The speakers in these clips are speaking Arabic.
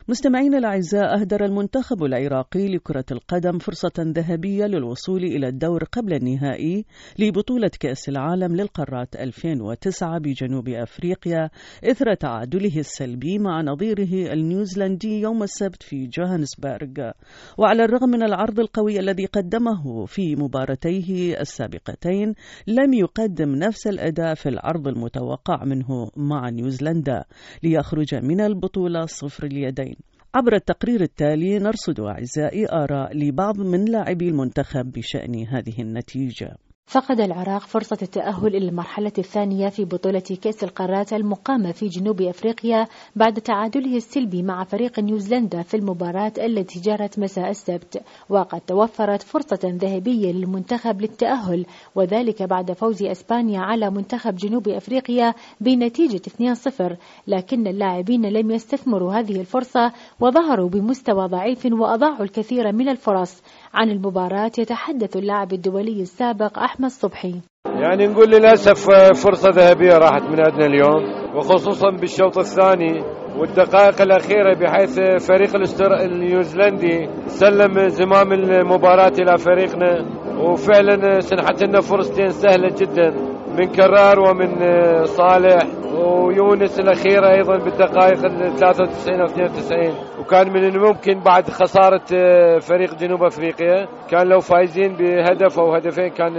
مستمعينا الأعزاء، أهدر المنتخب العراقي لكرة القدم فرصة ذهبية للوصول إلى الدور قبل النهائي لبطولة كأس العالم للقارات 2009 بجنوب أفريقيا إثر تعادله السلبي مع نظيره النيوزيلندي يوم السبت في جوهانسبرغ. وعلى الرغم من العرض القوي الذي قدمه في مباراتيه السابقتين، لم يقدم نفس الأداء في العرض المتوقع منه مع نيوزيلندا ليخرج من البطولة صفر اليدين. عبر التقرير التالي نرصد أعزائي آراء لبعض من لاعبي المنتخب بشأن هذه النتيجة. فقد العراق فرصة التأهل إلى المرحلة الثانية في بطولة كأس القارات المقامة في جنوب أفريقيا بعد تعادله السلبي مع فريق نيوزيلندا في المباراة التي جرت مساء السبت، وقد توفرت فرصة ذهبية للمنتخب للتأهل، وذلك بعد فوز إسبانيا على منتخب جنوب أفريقيا بنتيجة 2-0، لكن اللاعبين لم يستثمروا هذه الفرصة وظهروا بمستوى ضعيف وأضاعوا الكثير من الفرص. عن المباراة يتحدث اللاعب الدولي السابق أحمد صبحي. يعني نقول للأسف فرصة ذهبية راحت من عندنا اليوم، وخصوصا بالشوط الثاني والدقائق الأخيرة، بحيث فريق النيوزيلندي سلم زمام المباراة إلى فريقنا، وفعلا سنحت لنا فرصتين سهلة جدا من كرار ومن صالح ويونس الأخيرة أيضا بالدقائق 93 و 92. وكان من الممكن بعد خسارة فريق جنوب أفريقيا، كان لو فايزين بهدف أو هدفين كان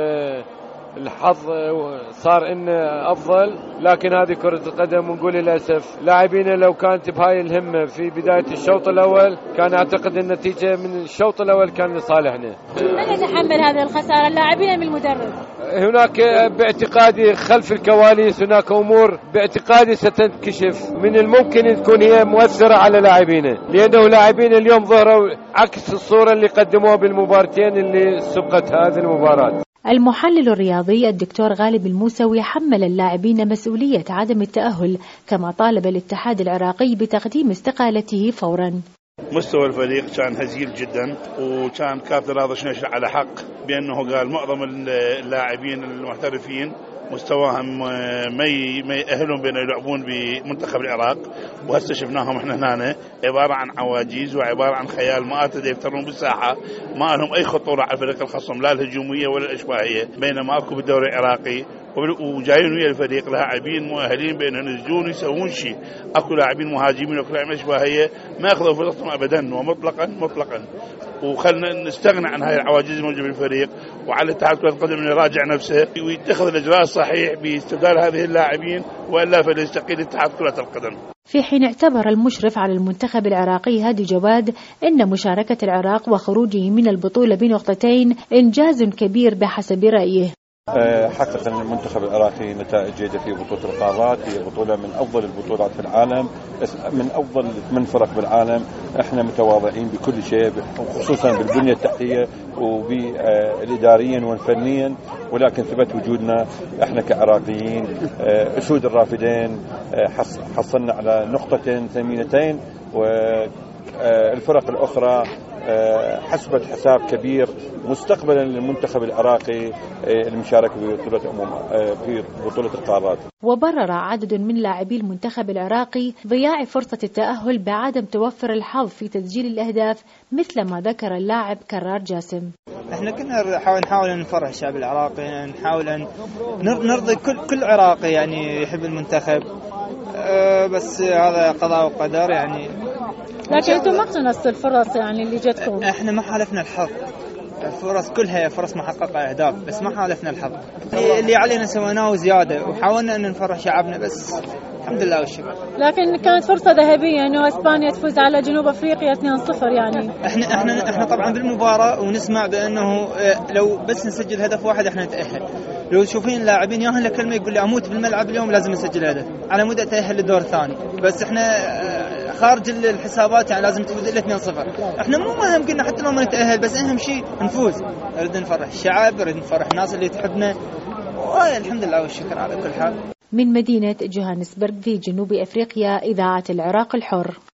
الحظ صار إن أفضل. لكن هذه كرة القدم، ونقول للأسف لاعبين لو كانت بهاي الهمة في بداية الشوط الأول كان أعتقد النتيجة من الشوط الأول كان لصالحنا. من يتحمل هذه الخسارة، اللاعبين أم المدرب؟ هناك باعتقادي خلف الكواليس هناك أمور باعتقادي ستنكشف، من الممكن تكون هي مؤثرة على لاعبينا، لأنه لاعبين اليوم ظهروا عكس الصورة اللي قدموها بالمباراتين اللي سبقت هذه المباراة. المحلل الرياضي الدكتور غالب الموسوي حمل اللاعبين مسؤولية عدم التأهل، كما طالب الاتحاد العراقي بتقديم استقالته فورا. مستوى الفريق كان هزيل جدا، وكان كابتن راضي شنشر على حق بأنه قال معظم اللاعبين المحترفين مستواهم ما يأهلون بأن يلعبون بمنتخب العراق، وهسه شفناهم احنا هنا عبارة عن عواجيز وعبارة عن خيال مآتة يفترون بالساحة، ما لهم أي خطورة على الفريق الخصم، لا الهجومية ولا الإشباهية، بينما أكو بالدوري العراقي وجايين ويا الفريق لاعبين مؤهلين بأنهم ينزلون يسوون شيء. أكو لاعبين مهاجمين وأكو لاعبين إشباهية ما يأخذوا فرصهم أبدا ومطلقا. وخلنا نستغنى عن هاي العواجيز الموجودة بالفريق، وعلى اتحاد كرة القدم أن يراجع نفسه ويتخذ الإجراء الصحيح باستبدال هذه اللاعبين، وإلا فليستقيل اتحاد كرة القدم. في حين اعتبر المشرف على المنتخب العراقي هادي جواد أن مشاركة العراق وخروجه من البطولة بنقطتين إنجاز كبير بحسب رأيه. حقق المنتخب العراقي نتائج جيدة في بطولة القارات، هي بطولة من أفضل البطولات في العالم، من أفضل 8 فرق بالعالم. احنا متواضعين بكل شيء، خصوصا بالبنية التحتية وبالإداريا والفنيا، ولكن ثبت وجودنا احنا كعراقيين أسود الرافدين. حصلنا على نقطتين ثمينتين، والفرق الأخرى حسبت حساب كبير مستقبلا للمنتخب العراقي المشاركة في بطولة القارات. وبرر عدد من لاعبي المنتخب العراقي ضياع فرصة التأهل بعدم توفر الحظ في تسجيل الأهداف، مثل ما ذكر اللاعب كرار جاسم. احنا كنا نحاول ان نفرح الشعب العراقي، نحاول ان نرضي كل عراقي يعني يحب المنتخب، بس هذا قضاء وقدر يعني. لكن انتم ما اقتنصتوا الفرص يعني اللي جتكم. احنا ما حالفنا الحظ، الفرص كلها فرص محققة أهداف، بس ما حالفنا الحظ. اللي علينا سويناه وزيادة، وحاولنا أن نفرح شعبنا، بس الحمد لله والشكر. لكن كانت فرصة ذهبية إنه إسبانيا تفوز على جنوب أفريقيا 2-0 يعني. احنا طبعا بالمباراة ونسمع بأنه لو بس نسجل هدف واحد احنا نتأهل. لو تشوفين لاعبين ياهل كلمة يقول لي أموت بالملعب اليوم لازم نسجل هدف على مود أتأهل للدور الثاني، بس احنا خارج الحسابات يعني لازم تفوز إلا 2-0. احنا مو مهم قلنا حتى لو ما نتأهل، بس أهم شيء نفوز. نريد نفرح الشعب، نريد نفرح الناس اللي تحبنا، والحمد لله والشكر على كل حال. من مدينة جوهانسبرغ في جنوب أفريقيا، إذاعة العراق الحر.